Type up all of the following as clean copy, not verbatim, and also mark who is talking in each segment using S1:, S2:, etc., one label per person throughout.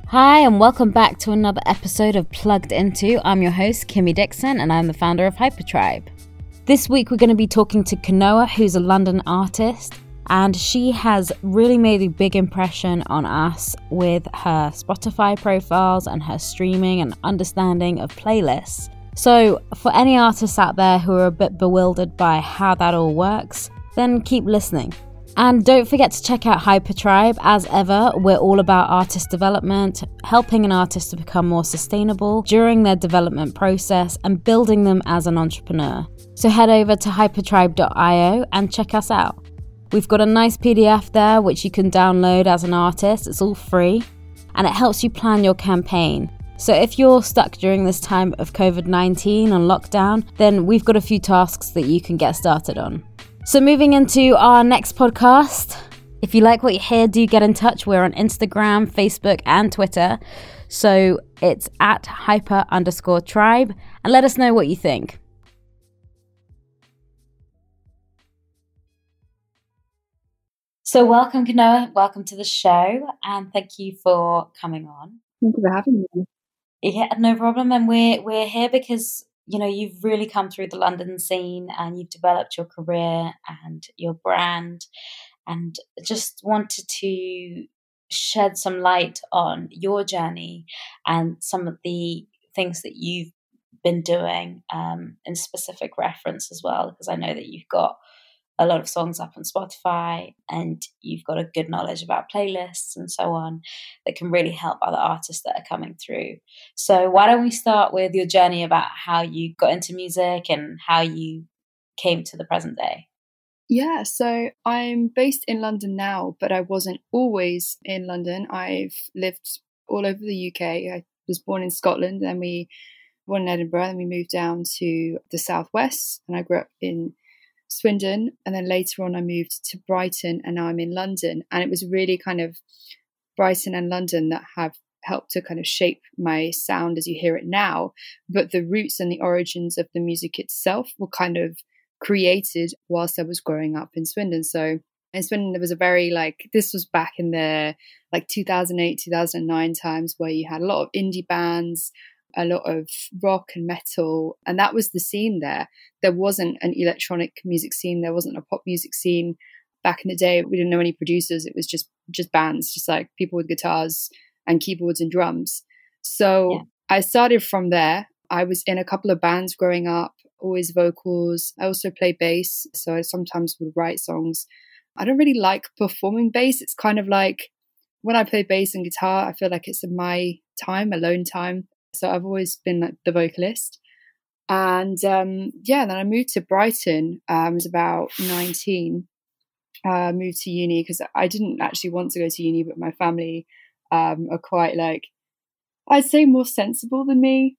S1: Hi, and welcome back to another episode of Plugged Into. I'm your host, Kimmy Dixon, and I'm the founder of Hypertribe. This week, we're going to be talking to Kanoa, who's a London artist, and she has really made a big impression on us with her Spotify profiles and her streaming and understanding of playlists. So, for any artists out there who are a bit bewildered by how that all works, then keep listening. And don't forget to check out Hypertribe. As ever, we're all about artist development, helping an artist to become more sustainable during their development process and building them as an entrepreneur. So head over to hypertribe.io and check us out. We've got a nice PDF there which you can download as an artist. It's all free and it helps you plan your campaign. So if you're stuck during this time of COVID-19 and lockdown, then we've got a few tasks that you can get started on. So moving into our next podcast, if you like what you hear, do get in touch. We're on Instagram, Facebook, and Twitter. So it's at hyper_tribe, and let us know what you think. So welcome, Kanoa. Welcome to the show, and thank you for coming on.
S2: Thank you for having me.
S1: Yeah, no problem. And we're here because you've really come through the London scene and you've developed your career and your brand, and just wanted to shed some light on your journey and some of the things that you've been doing in specific reference as well, because I know that you've got a lot of songs up on Spotify and you've got a good knowledge about playlists and so on that can really help other artists that are coming through. So why don't we start with your journey about how you got into music and how you came to the present day?
S2: Yeah, so I'm based in London now, but I wasn't always in London. I've lived all over the UK. I was born in Scotland, then we born in Edinburgh, and we moved down to the southwest, and I grew up in Swindon, and then later on I moved to Brighton, and now I'm in London. And it was really kind of Brighton and London that have helped to kind of shape my sound as you hear it now, but the roots and the origins of the music itself were kind of created whilst I was growing up in Swindon. So in Swindon there was a very this was back in the 2008 2009 times, where you had a lot of indie bands, a lot of rock and metal, and that was the scene there. There wasn't an electronic music scene, there wasn't a pop music scene. Back in the day, we didn't know any producers. It was just bands, just like people with guitars and keyboards and drums. So I started from there. I was in a couple of bands growing up, always vocals. I also play bass, so I sometimes would write songs. I don't really like performing bass. It's kind of like when I play bass and guitar, I feel like it's in my time, alone time. So I've always been the vocalist. And then I moved to Brighton. I was about 19. Moved to uni because I didn't actually want to go to uni, but my family are quite I'd say more sensible than me.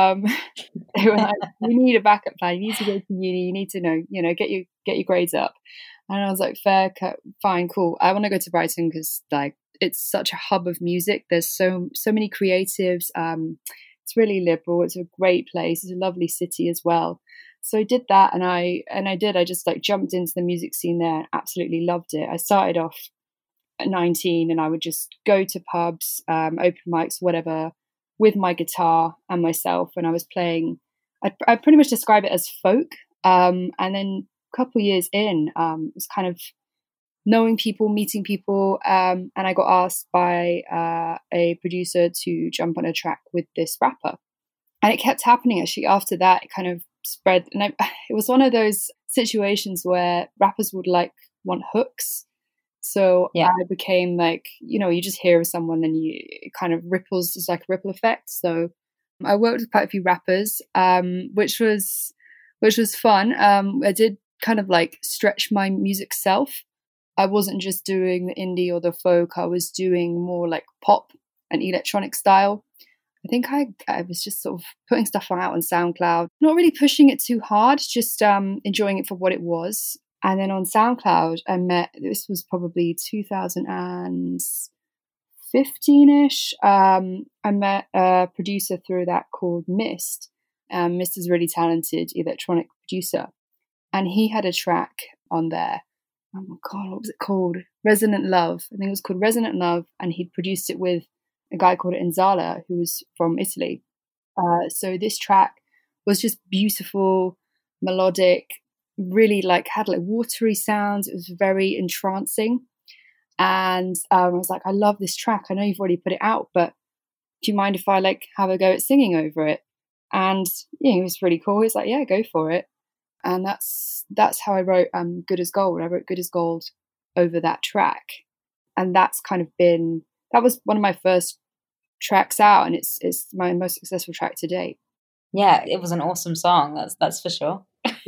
S2: They were like, "You need a backup plan. You need to go to uni. You need to get your grades up." And I was like, "Fair, fine, cool. I want to go to Brighton because it's such a hub of music. There's so many creatives. It's really liberal. It's a great place. It's a lovely city as well." So I did that, and I just jumped into the music scene there and absolutely loved it. I started off at 19, and I would just go to pubs, open mics, whatever, with my guitar and myself. And I was playing. I pretty much describe it as folk. And then a couple of years in, it was kind of knowing people, meeting people, and I got asked by a producer to jump on a track with this rapper, and it kept happening. Actually, after that, it kind of spread, and it was one of those situations where rappers would want hooks. So I became you just hear of someone and it kind of ripples. It's like a ripple effect. So I worked with quite a few rappers, which was fun. I did kind of stretch my music self. I wasn't just doing the indie or the folk. I was doing more pop and electronic style. I think I was just sort of putting stuff out on SoundCloud, not really pushing it too hard, just enjoying it for what it was. And then on SoundCloud, this was probably 2015-ish, I met a producer through that called Mist. Mist is a really talented electronic producer. And he had a track on there. Oh my God, what was it called? Resonant Love. I think it was called Resonant Love. And he'd produced it with a guy called Inzala, who was from Italy. So this track was just beautiful, melodic, really had watery sounds. It was very entrancing. And I was like, I love this track. I know you've already put it out, but do you mind if I have a go at singing over it? And it was really cool. He was like, yeah, go for it. And that's how I wrote Good as Gold. I wrote Good as Gold over that track. And that's that was one of my first tracks out, and it's my most successful track to date.
S1: Yeah, it was an awesome song, that's for sure.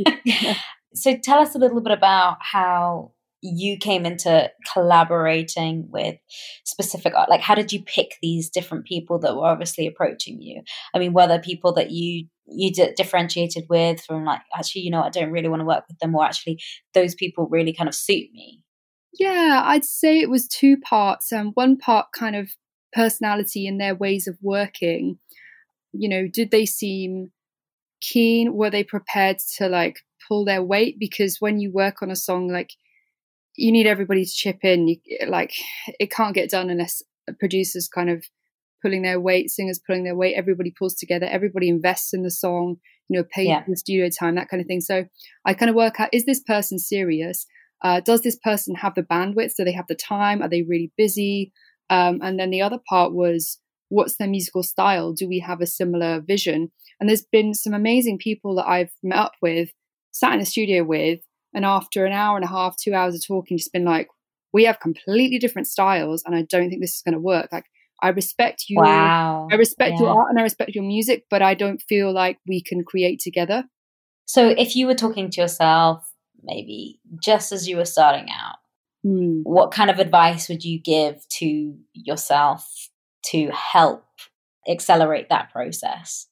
S1: So tell us a little bit about how you came into collaborating with specific art. How did you pick these different people that were obviously approaching you? I mean, were there people that you differentiated with from actually, I don't really want to work with them, or actually those people really kind of suit me?
S2: Yeah, I'd say it was two parts. One part kind of personality and their ways of working. Did they seem keen? Were they prepared to pull their weight? Because when you work on a song, you need everybody to chip in. It can't get done unless producers kind of pulling their weight, singers pulling their weight. Everybody pulls together. Everybody invests in the song. Pays for the studio time, that kind of thing. So I kind of work out: is this person serious? Does this person have the bandwidth? Do they have the time? Are they really busy? And then the other part was, what's their musical style? Do we have a similar vision? And there's been some amazing people that I've met up with, sat in a studio with, and after an hour and a half, 2 hours of talking, just been like, we have completely different styles, and I don't think this is going to work. I respect you.
S1: Wow.
S2: I respect your art and I respect your music, but I don't feel like we can create together.
S1: So if you were talking to yourself, maybe just as you were starting out, what kind of advice would you give to yourself to help accelerate that process?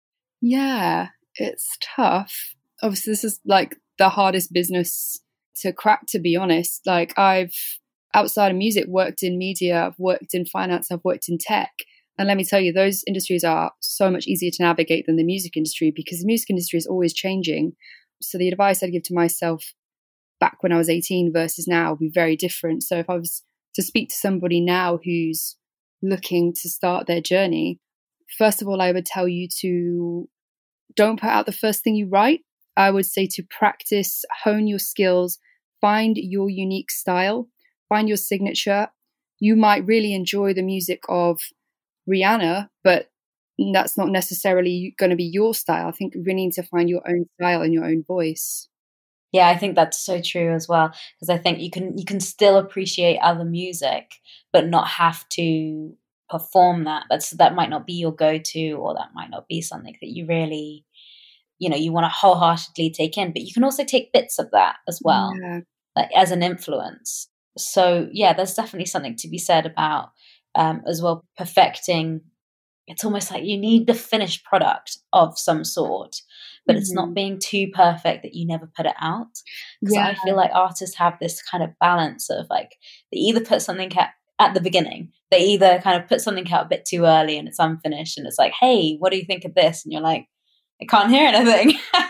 S2: Yeah, it's tough. Obviously, this is the hardest business to crack, to be honest. I've, outside of music, worked in media, I've worked in finance, I've worked in tech. And let me tell you, those industries are so much easier to navigate than the music industry, because the music industry is always changing. So the advice I'd give to myself back when I was 18 versus now would be very different. So if I was to speak to somebody now who's looking to start their journey, first of all, I would tell you to don't put out the first thing you write. I would say to practice, hone your skills, find your unique style, find your signature. You might really enjoy the music of Rihanna, but that's not necessarily going to be your style. I think you really need to find your own style and your own voice.
S1: Yeah, I think that's so true as well, because I think you can still appreciate other music, but not have to perform that. That might not be your go-to, or that might not be something that you really, you want to wholeheartedly take in. But you can also take bits of that as well, as an influence. So yeah, there's definitely something to be said about as well perfecting. It's almost like you need the finished product of some sort, but it's not being too perfect that you never put it out. Because I feel like artists have this kind of balance of they either put something at the beginning, they either kind of put something out a bit too early and it's unfinished, and it's like, hey, what do you think of this? And you're like, I can't hear anything.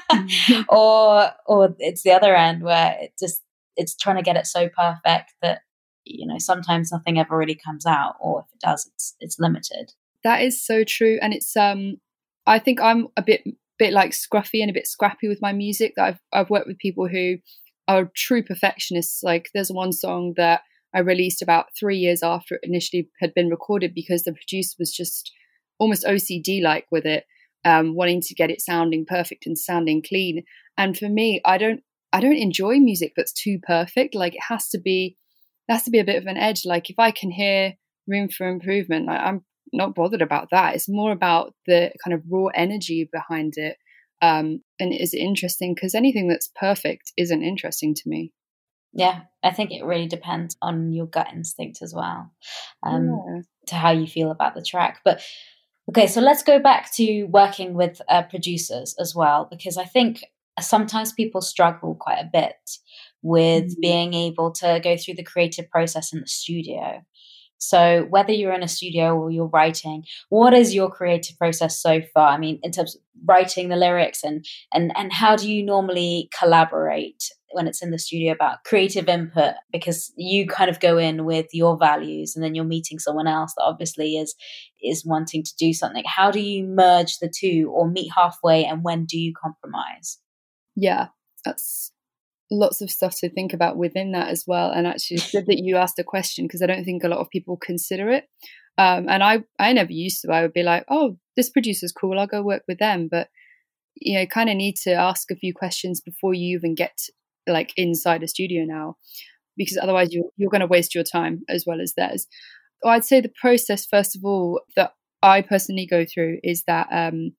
S1: or it's the other end where it's trying to get it so perfect that sometimes nothing ever really comes out, or if it does, it's limited.
S2: That is so true. And it's I think I'm a bit scruffy and a bit scrappy with my music. That I've worked with people who are true perfectionists. There's one song that I released about 3 years after it initially had been recorded, because the producer was just almost OCD with it, wanting to get it sounding perfect and sounding clean. And for me, I don't enjoy music that's too perfect. It has to be a bit of an edge. If I can hear room for improvement, I'm not bothered about that. It's more about the kind of raw energy behind it. And is it interesting? Because anything that's perfect isn't interesting to me.
S1: Yeah, I think it really depends on your gut instinct as well, to how you feel about the track. But okay, so let's go back to working with producers as well, because I think sometimes people struggle quite a bit with being able to go through the creative process in the studio. So whether you're in a studio or you're writing, what is your creative process so far? I mean, in terms of writing the lyrics and how do you normally collaborate when it's in the studio about creative input, because you kind of go in with your values and then you're meeting someone else that obviously is wanting to do something. How do you merge the two or meet halfway, and when do you compromise?
S2: Yeah, that's lots of stuff to think about within that as well. And actually, it's good that you asked a question, because I don't think a lot of people consider it. And I never used to. I would be like, oh, this producer's cool, I'll go work with them. But you kind of need to ask a few questions before you even get like inside a studio now, because otherwise you're going to waste your time as well as theirs. I'd say the process, first of all, that I personally go through is that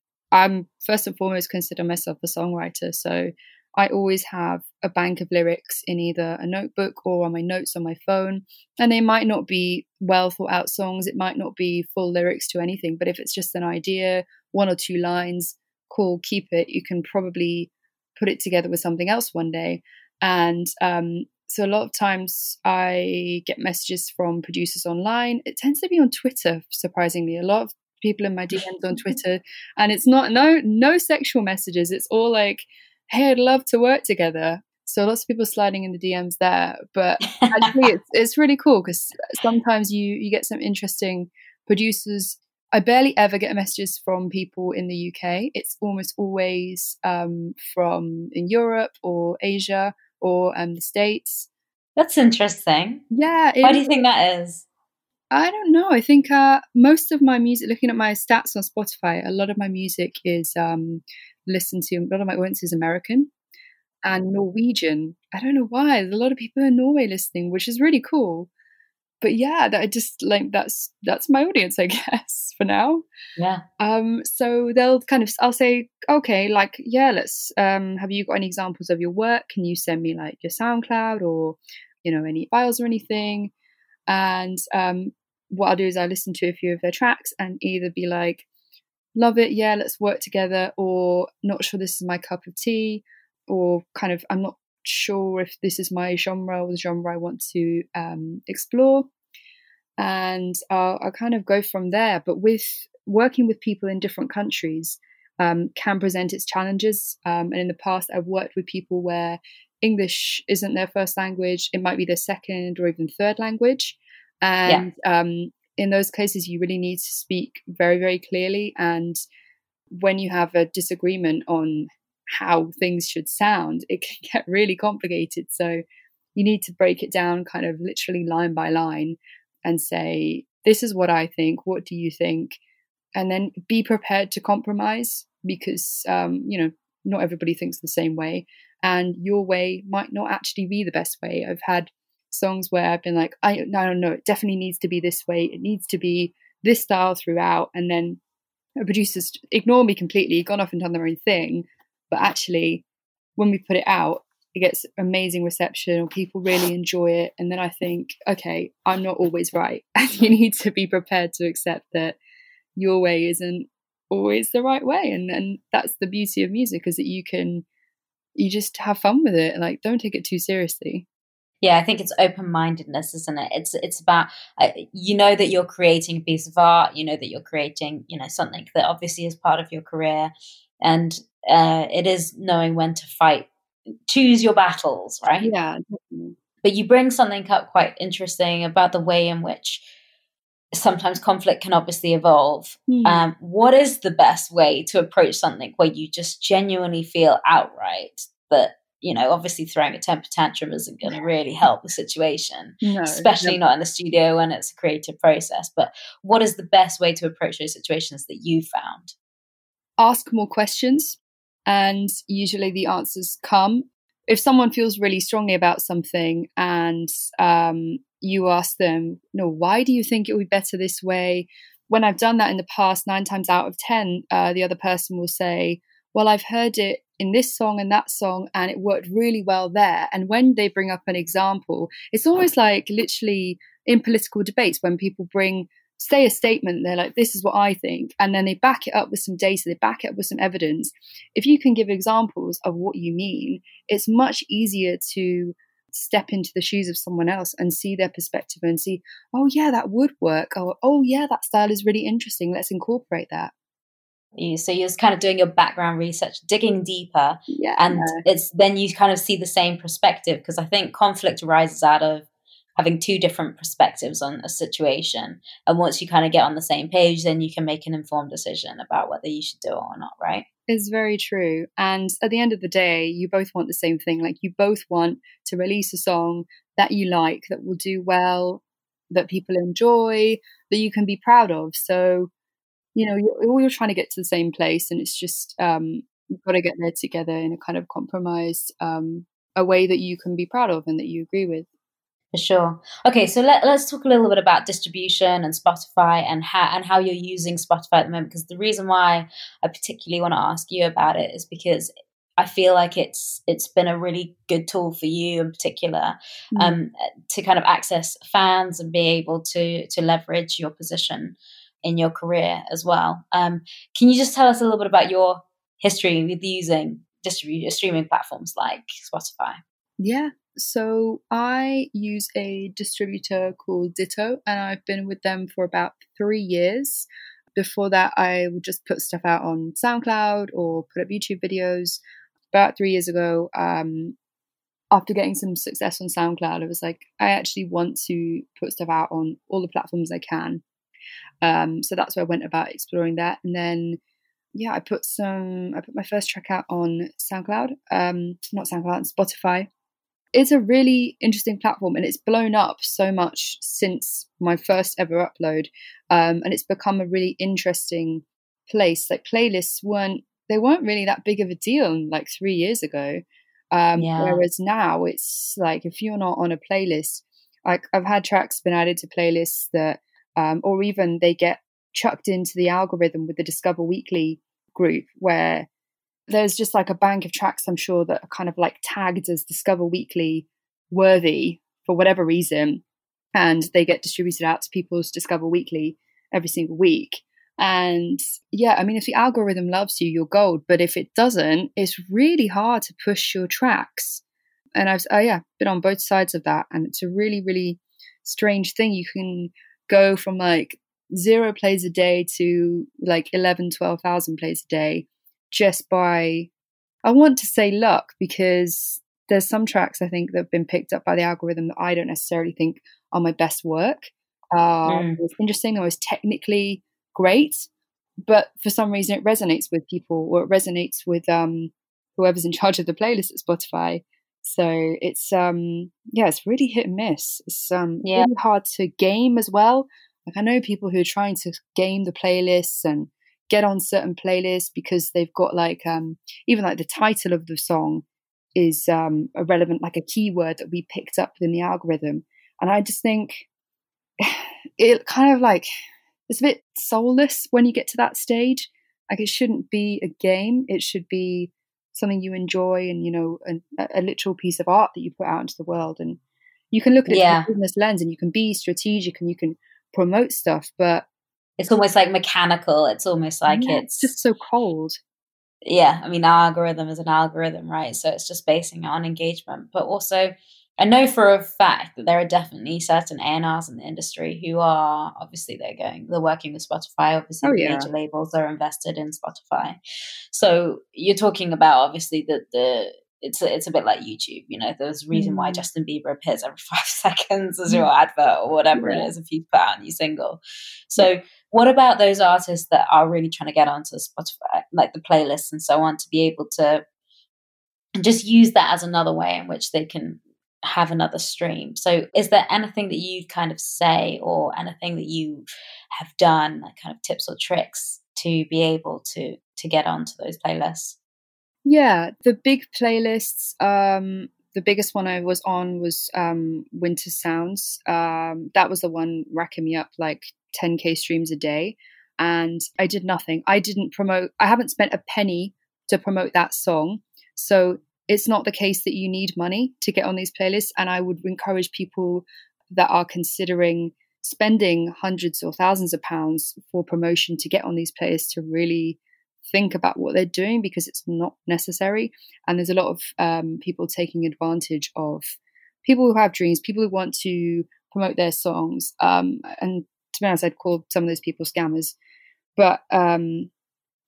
S2: I'm first and foremost consider myself a songwriter. So I always have a bank of lyrics in either a notebook or on my notes on my phone. And they might not be well thought out songs. It might not be full lyrics to anything. But if it's just an idea, one or two lines, cool, keep it. You can probably put it together with something else one day. And so a lot of times I get messages from producers online. It tends to be on Twitter, surprisingly. A lot of people in my DMs on Twitter. And it's not no sexual messages. It's all like, hey, I'd love to work together. So lots of people sliding in the DMs there. But actually, it's really cool, because sometimes you get some interesting producers. I barely ever get messages from people in the UK. It's almost always from in Europe or Asia or the States.
S1: That's interesting.
S2: Yeah.
S1: Why do you think that is?
S2: I don't know. I think most of my music, looking at my stats on Spotify, a lot of my music is listened to, a lot of my audience is American and Norwegian. I don't know why. There's a lot of people in Norway listening, which is really cool. But yeah, that I just like that's my audience, I guess, for now.
S1: Yeah.
S2: So they'll kind of, I'll say, okay, like, yeah, let's have you got any examples of your work? Can you send me like your SoundCloud or, any files or anything? And what I'll do is I listen to a few of their tracks and either be like, love it, yeah, let's work together, or not sure this is my cup of tea, or kind of I'm not sure if this is my genre or the genre I want to explore. And I'll kind of go from there. But with working with people in different countries can present its challenges. And in the past, I've worked with people where English isn't their first language. It might be their second or even third language. And in those cases, you really need to speak very, very clearly. And when you have a disagreement on how things should sound, it can get really complicated. So you need to break it down kind of literally line by line and say, this is what I think. What do you think? And then be prepared to compromise, because, not everybody thinks the same way. And your way might not actually be the best way. I've had songs where I've been like, I don't know, it definitely needs to be this way. It needs to be this style throughout. And then producers ignore me completely, gone off and done their own thing. But actually, when we put it out, it gets amazing reception, or people really enjoy it. And then I think, okay, I'm not always right. And you need to be prepared to accept that your way isn't always the right way. And that's the beauty of music, is that you just have fun with it. Like, don't take it too seriously.
S1: Yeah, I think it's open-mindedness, isn't it? It's about, that you're creating a piece of art, that you're creating, something that obviously is part of your career. And it is knowing when to fight, choose your battles, right?
S2: Yeah, definitely.
S1: But you bring something up quite interesting about the way in which sometimes conflict can obviously evolve. What is the best way to approach something where you just genuinely feel outright that, obviously throwing a temper tantrum isn't going to really help the situation, especially not in the studio when it's a creative process. But what is the best way to approach those situations that you found?
S2: Ask more questions, and usually the answers come. If someone feels really strongly about something and you ask them, why do you think it would be better this way? When I've done that in the past, 9 times out of 10, the other person will say, well, I've heard it in this song and that song, and it worked really well there. And when they bring up an example, it's almost like literally in political debates when people say a statement, they're like, this is what I think. And then they back it up with some data, they back it up with some evidence. If you can give examples of what you mean, it's much easier to step into the shoes of someone else and see their perspective and see, oh yeah, that would work. Oh yeah, that style is really interesting. Let's incorporate that.
S1: So you're just kind of doing your background research, digging deeper,
S2: Yeah.
S1: and it's then you kind of see the same perspective, because I think conflict arises out of having two different perspectives on a situation. And once you kind of get on the same page, then you can make an informed decision about whether you should do it or not, right?
S2: It's very true. And at the end of the day, you both want the same thing. Like, you both want to release a song that you like, that will do well, that people enjoy, that you can be proud of. So, you're trying to get to the same place, and it's just you've got to get there together in a kind of compromised a way that you can be proud of and that you agree with.
S1: For sure. Okay, so let's talk a little bit about distribution and Spotify, and how you're using Spotify at the moment. Because the reason why I particularly want to ask you about it is because I feel like it's been a really good tool for you in particular, to kind of access fans and be able to leverage your position in your career as well. Can you just tell us a little bit about your history with using streaming platforms like Spotify?
S2: Yeah. So I use a distributor called Ditto, and I've been with them for about 3 years. Before that, I would just put stuff out on SoundCloud or put up YouTube videos. About 3 years ago, after getting some success on SoundCloud, I was like, I actually want to put stuff out on all the platforms I can. So that's where I went about exploring that. And then, yeah, I put my first track out on SoundCloud, not SoundCloud, Spotify. It's a really interesting platform, and it's blown up so much since my first ever upload. And it's become a really interesting place. Like, playlists weren't really that big of a deal like 3 years ago. Whereas now it's like, if you're not on a playlist, like, I've had tracks been added to playlists that, or even they get chucked into the algorithm with the Discover Weekly group, where there's just like a bank of tracks, I'm sure, that are kind of like tagged as Discover Weekly worthy for whatever reason. And they get distributed out to people's Discover Weekly every single week. And yeah, I mean, if the algorithm loves you, you're gold. But if it doesn't, it's really hard to push your tracks. And I've been on both sides of that. And it's a really, really strange thing. You can go from like 0 plays a day to like 12,000 plays a day just by, I want to say, luck, because there's some tracks I think that have been picked up by the algorithm that I don't necessarily think are my best work. It's interesting, or it's technically great, but for some reason it resonates with people, or it resonates with whoever's in charge of the playlist at Spotify. So it's it's really hit and miss. It's really hard to game as well. Like, I know people who are trying to game the playlists and get on certain playlists because they've got like even like the title of the song is a relevant, like a keyword that we picked up in the algorithm. And I just think it kind of like, it's a bit soulless when you get to that stage. Like, it shouldn't be a game. It should be something you enjoy, and a literal piece of art that you put out into the world. And you can look at it from a business lens, and you can be strategic, and you can promote stuff, but
S1: it's almost like mechanical. It's almost like
S2: it's just so cold.
S1: Yeah, I mean, our algorithm is an algorithm, right? So it's just basing it on engagement. But also, I know for a fact that there are definitely certain A&Rs in the industry who are, obviously they're working with Spotify. Obviously, the major labels are invested in Spotify. So you're talking about, obviously, it's a bit like YouTube. There's a reason why Justin Bieber appears every 5 seconds as your advert or whatever it is if you put out a new single. So what about those artists that are really trying to get onto Spotify, like the playlists and so on, to be able to just use that as another way in which they can have another stream? So is there anything that you kind of say, or anything that you have done, like kind of tips or tricks to be able to get onto those playlists?
S2: Yeah, the big playlists, the biggest one I was on was Winter Sounds. That was the one racking me up like 10K streams a day. And I did nothing. I haven't spent a penny to promote that song. So it's not the case that you need money to get on these playlists. And I would encourage people that are considering spending hundreds or thousands of pounds for promotion to get on these playlists to really think about what they're doing, because it's not necessary. And there's a lot of people taking advantage of people who have dreams, people who want to promote their songs. And to be honest, I'd call some of those people scammers. But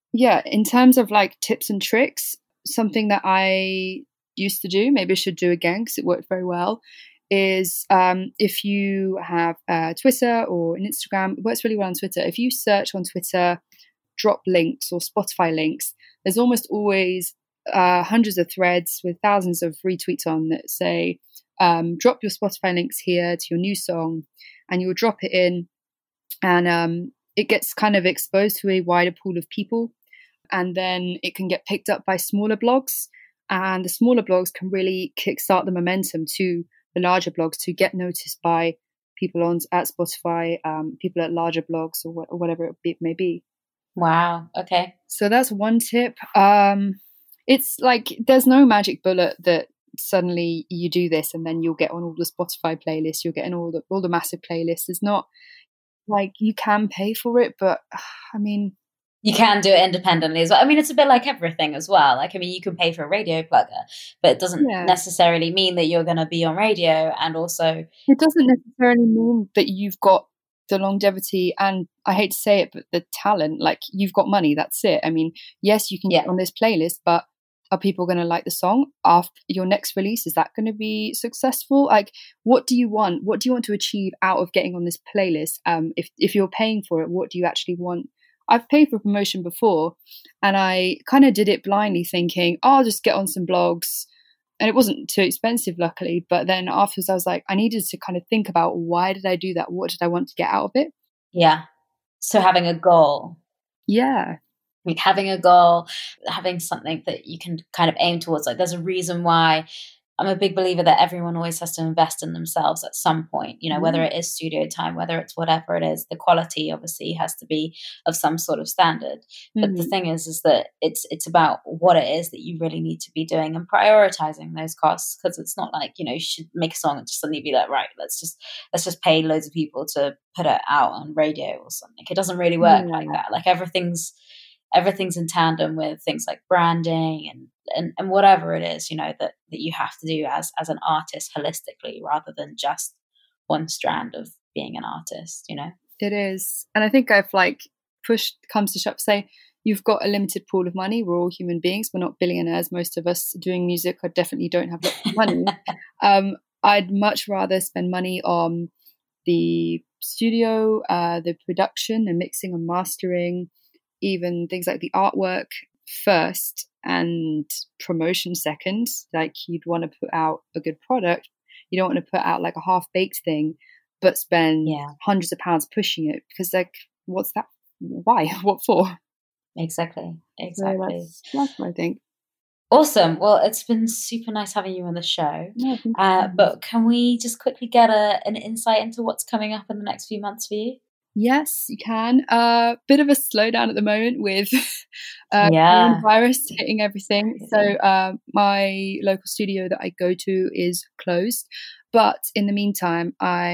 S2: Yeah, in terms of like tips and tricks, something that I used to do, maybe I should do again because it worked very well, is if you have Twitter or an Instagram, it works really well on Twitter. If you search on Twitter, drop links or Spotify links, there's almost always hundreds of threads with thousands of retweets on that say, drop your Spotify links here to your new song, and you'll drop it in, and it gets kind of exposed to a wider pool of people, and then it can get picked up by smaller blogs, and the smaller blogs can really kickstart the momentum to the larger blogs to get noticed by people at Spotify, people at larger blogs or whatever it may be.
S1: Wow. Okay.
S2: So that's one tip. It's like there's no magic bullet that suddenly you do this and then you'll get on all the Spotify playlists, you'll get in all the massive playlists. It's not like you can pay for it, but I mean,
S1: you can do it independently as well. I mean, it's a bit like everything as well. Like, I mean, you can pay for a radio plugger, but it doesn't necessarily mean that you're going to be on radio. And also,
S2: it doesn't necessarily mean that you've got the longevity and, I hate to say it, but the talent. Like, you've got money, that's it. I mean, yes, you can get on this playlist, but are people going to like the song after your next release? Is that going to be successful? Like, what do you want? What do you want to achieve out of getting on this playlist? If you're paying for it, what do you actually want? I've paid for promotion before, and I kind of did it blindly, thinking, oh, I'll just get on some blogs. And it wasn't too expensive, luckily. But then afterwards, I was like, I needed to kind of think about, why did I do that? What did I want to get out of it?
S1: Yeah. So having a goal.
S2: Yeah.
S1: Like having a goal, having something that you can kind of aim towards. Like, there's a reason why I'm a big believer that everyone always has to invest in themselves at some point, you know, whether it is studio time, whether it's whatever it is, the quality obviously has to be of some sort of standard. But the thing is that it's about what it is that you really need to be doing and prioritizing those costs, because it's not like, you know, you should make a song and just suddenly be like, right, let's just pay loads of people to put it out on radio or something. It doesn't really work like that. Like, everything's in tandem with things like branding and whatever it is, you know, that you have to do as an artist holistically, rather than just one strand of being an artist, you know.
S2: It is. And I think I've like comes to shove, say, you've got a limited pool of money. We're all human beings. We're not billionaires. Most of us doing music definitely don't have lots of money. I'd much rather spend money on the studio, the production and mixing and mastering, even things like the artwork first and promotion second. Like, you'd want to put out a good product. You don't want to put out like a half-baked thing but spend hundreds of pounds pushing it, because like, what's that? Why? What for?
S1: Exactly.
S2: So that's what I think.
S1: Awesome. Well, it's been super nice having you on the show. But can we just quickly get an insight into what's coming up in the next few months for you?
S2: Yes, you can. Bit of a slowdown at the moment with coronavirus hitting everything. So my local studio that I go to is closed. But in the meantime,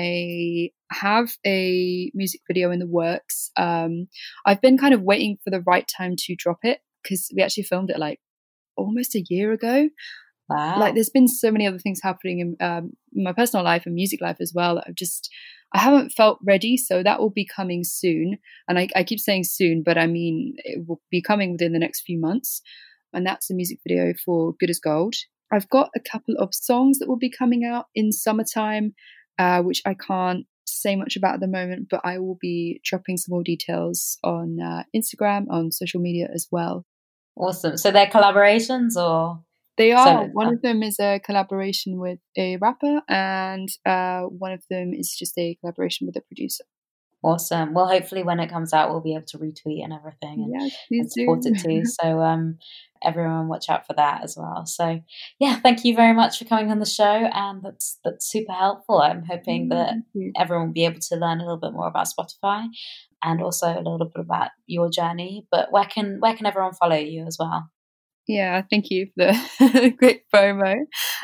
S2: I have a music video in the works. I've been kind of waiting for the right time to drop it, because we actually filmed it like almost a year ago.
S1: Wow.
S2: Like, there's been so many other things happening in my personal life and music life as well that I haven't felt ready. So that will be coming soon. And I keep saying soon, but I mean, it will be coming within the next few months. And that's a music video for Good as Gold. I've got a couple of songs that will be coming out in summertime, which I can't say much about at the moment, but I will be dropping some more details on Instagram, on social media as well.
S1: Awesome. So they're collaborations, or?
S2: They are. One of them is a collaboration with a rapper, and one of them is just a collaboration with a producer.
S1: Awesome. Well, hopefully when it comes out, we'll be able to retweet and everything and support it too. So everyone watch out for that as well. So yeah, thank you very much for coming on the show, and that's super helpful. I'm hoping that everyone will be able to learn a little bit more about Spotify, and also a little bit about your journey. But where can everyone follow you as well?
S2: Yeah, thank you for the great promo.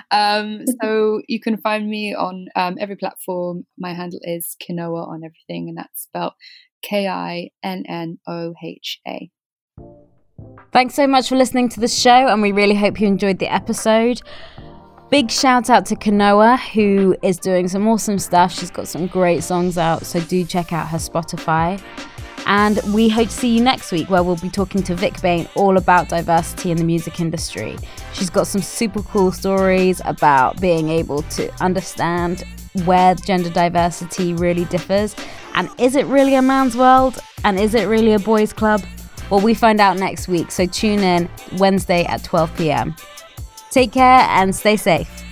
S2: So you can find me on every platform. My handle is Kinnoha on everything, and that's spelled Kinnoha.
S1: Thanks so much for listening to the show, and we really hope you enjoyed the episode. Big shout out to Kinnoha, who is doing some awesome stuff. She's got some great songs out, so do check out her Spotify. And we hope to see you next week, where we'll be talking to Vic Bain all about diversity in the music industry. She's got some super cool stories about being able to understand where gender diversity really differs. And is it really a man's world? And is it really a boys' club? Well, we find out next week, so tune in Wednesday at 12 p.m. Take care and stay safe.